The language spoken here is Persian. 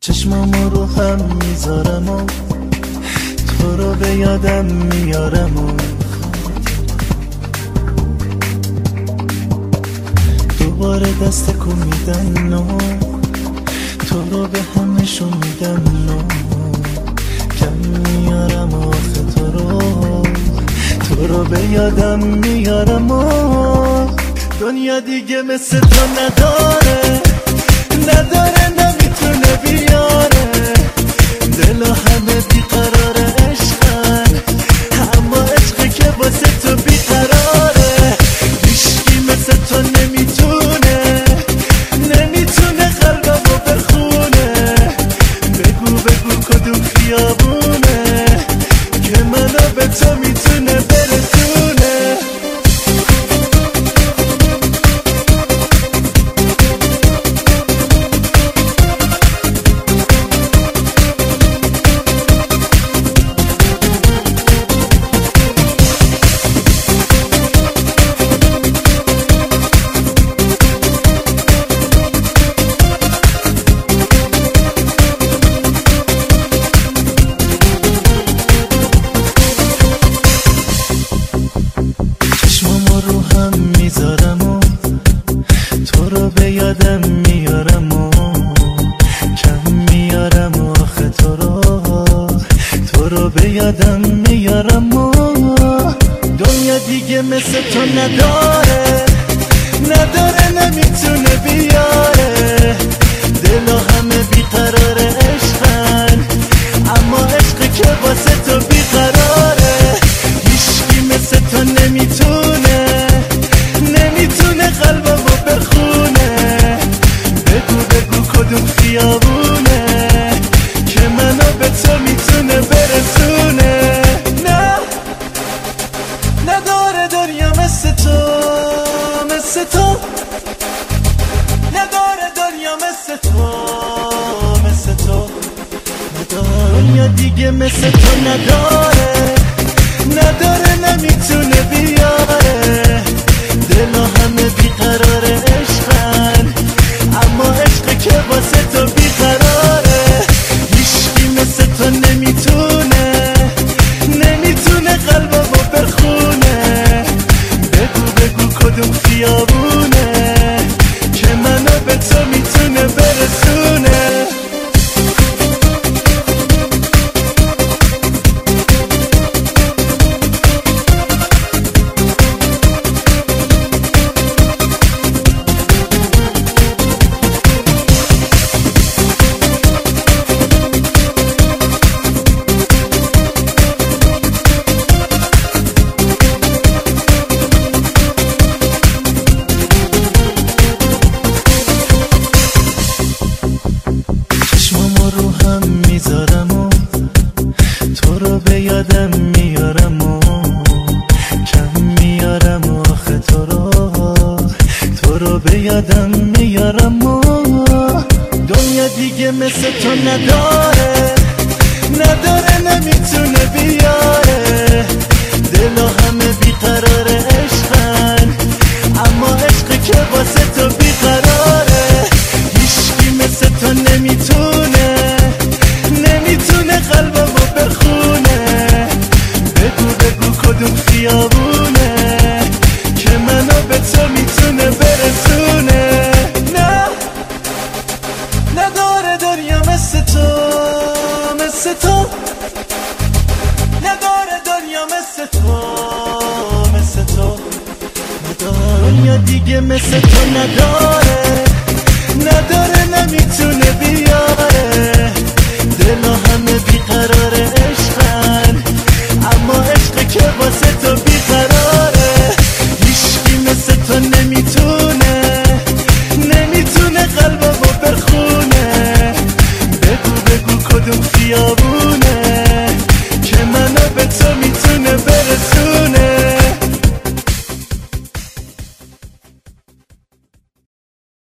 چشمامو رو هم میذارم و تو رو به یادم میارم و دوباره دست کن میدن و تو رو به همشون میدم و کم میارم آخه تو رو به یادم میارم و دنیا دیگه مثل تو نداره نمیتونه بیاره دل همه بیقرار عشقن اما عشقی که واسه تو بیقراره هیچکی مثل تو نمیتونه قلبمو بخونه بگو کدوم خیابونه که منو به تو میتونه برسونه تو رو به یادم میارم و کم میارم آخه تو رو به یادم میارم و دنیا دیگه مثل تو نداره نمیتونه بیاره دل همه بیقرار عشقن اما عشقی که واسه تو بیقراره هیچکی مثل تو نمیتونه قلبمو بخونه بگو کدوم خیابونه که منو به تو میتونه برسونه نداره دنیا مثل تو نداره دنیا مثل تو دنیا دیگه مثل تو نداره نمیتونه بیاره دل همه بیقرار عشقن اما عشقی که واسه تو بیقراره هیچکی مثل تو نمیتونه قلبمو بخونه بگو کدوم خیابونه که منو به تو میتونه برسونه میذارم و تو رو به یادم میارم و کم میارم آخه تو رو به یادم میارم و دنیا دیگه مثل تو نداره نمیتونه بیاره دل همه بیقرار عشقن اما عشقی که واسه تو بیقراره هیچکی مثل تو نمیتونه قلبمو بخونه بگو کدوم خیابونه که منو به تو میتونه برسونه نداره دنیا مثل تو نداره دنیا مثل تو دنیا دیگه مثل تو نداره نمیتونه بیاره دل همه بیقرار عشقن اما عشقی که واسه تو بیقراره هیچکی مثل تو نمیتونه قلبمو بخونه بگو کدوم خیابونه